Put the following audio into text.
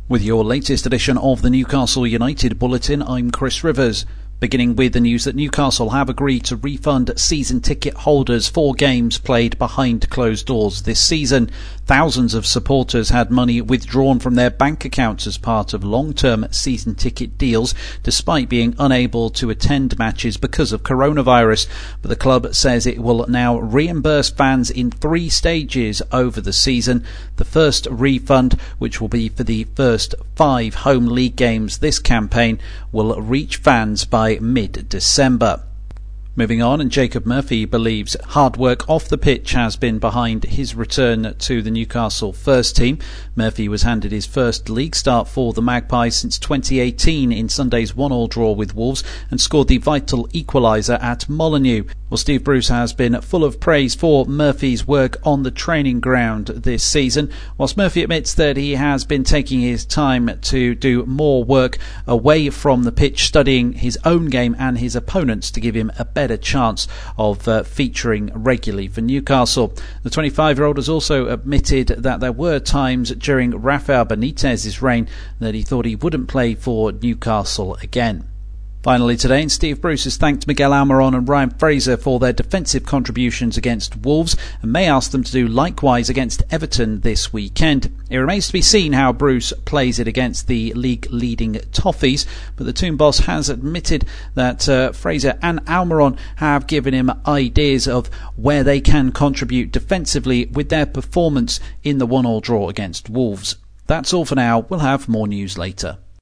With your latest edition of the Newcastle United Bulletin, I'm Chris Rivers. Beginning with the news that Newcastle have agreed to refund season ticket holders for games played behind closed doors this season. Thousands of supporters had money withdrawn from their bank accounts as part of long-term season ticket deals, despite being unable to attend matches because of coronavirus. But the club says it will now reimburse fans in 3 stages over the season. The first refund, which will be for the first 5 home league games this campaign, will reach fans by mid-December. Moving on, and Jacob Murphy believes hard work off the pitch has been behind his return to the Newcastle first team. Murphy was handed his first league start for the Magpies since 2018 in Sunday's 1-1 draw with Wolves and scored the vital equaliser at Molineux. Well, Steve Bruce has been full of praise for Murphy's work on the training ground this season, whilst Murphy admits that he has been taking his time to do more work away from the pitch, studying his own game and his opponents to give him a better chance of featuring regularly for Newcastle. The 25-year-old has also admitted that there were times during Rafael Benitez's reign that he thought he wouldn't play for Newcastle again. Finally today, and Steve Bruce has thanked Miguel Almiron and Ryan Fraser for their defensive contributions against Wolves and may ask them to do likewise against Everton this weekend. It remains to be seen how Bruce plays it against the league-leading Toffees, but the Toon boss has admitted that Fraser and Almiron have given him ideas of where they can contribute defensively with their performance in the 1-1 draw against Wolves. That's all for now. We'll have more news later.